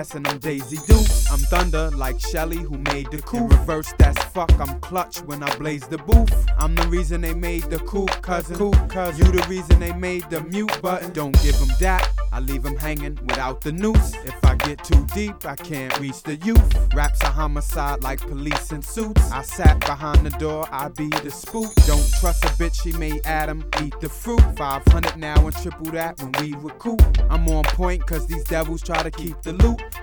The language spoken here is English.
and I'm Daisy Dukes. I'm thunder like Shelly who made the coup. In reverse, that's fuck, I'm clutch when I blaze the booth. I'm the reason they made the cool cousin. You the reason they made the mute button. Don't give them that, I leave them hanging without the noose. If I get too deep, I can't reach the youth. Raps a homicide like police in suits. I sat behind the door, I be the spook. Don't trust a bitch, she made Adam eat the fruit. 500 now and triple that when we recoup. I'm on point cause these devils try to keep the loot.